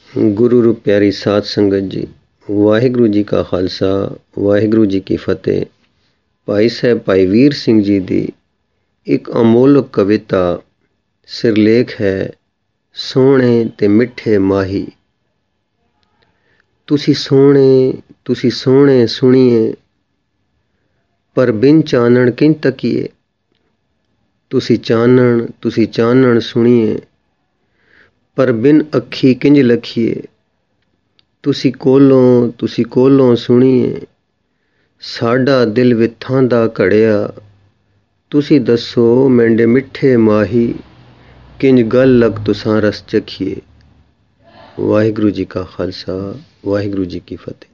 ਗੁਰੂ ਰੂ ਪਿਆਰੀ ਸਾਧ ਸੰਗਤ ਜੀ, ਵਾਹਿਗੁਰੂ ਜੀ ਕਾ ਖਾਲਸਾ, ਵਾਹਿਗੁਰੂ ਜੀ ਕੀ ਫਤਿਹ। ਭਾਈ ਸਾਹਿਬ ਭਾਈ ਵੀਰ ਸਿੰਘ ਜੀ ਦੀ ਇੱਕ ਅਮੋਲਕ ਕਵਿਤਾ ਸਿਰਲੇਖ ਹੈ ਸੋਹਣੇ ਤੇ ਮਿੱਠੇ ਮਾਹੀ। ਤੁਸੀਂ ਸੋਹਣੇ ਸੁਣੀਏ, ਪਰ ਬਿਨ ਚਾਨਣ ਕਿੰਝ ਤੱਕੀਏ। ਤੁਸੀਂ ਚਾਨਣ ਸੁਣੀਏ, ਪਰ ਬਿਨ ਅੱਖੀ ਕਿੰਝ ਲਖੀਏ। ਤੁਸੀਂ ਕੋਲੋਂ ਸੁਣੀਏ, ਸਾਡਾ ਦਿਲ ਵਿਥਾਂ ਦਾ ਘੜਿਆ। ਤੁਸੀਂ ਦੱਸੋ ਮੈਂਡੇ ਮਿੱਠੇ ਮਾਹੀ, ਕਿੰਝ ਗਲ ਲਗ ਤੁਸਾਂ ਰਸ ਚਖੀਏ। ਵਾਹਿਗੁਰੂ ਜੀ ਕਾ ਖਾਲਸਾ, ਵਾਹਿਗੁਰੂ ਜੀ ਕੀ ਫਤਿਹ।